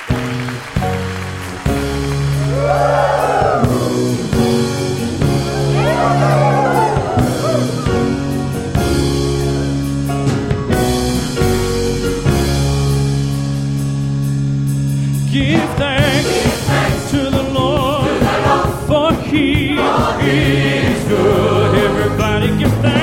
Give thanks to the Lord, for He is good. Everybody give thanks.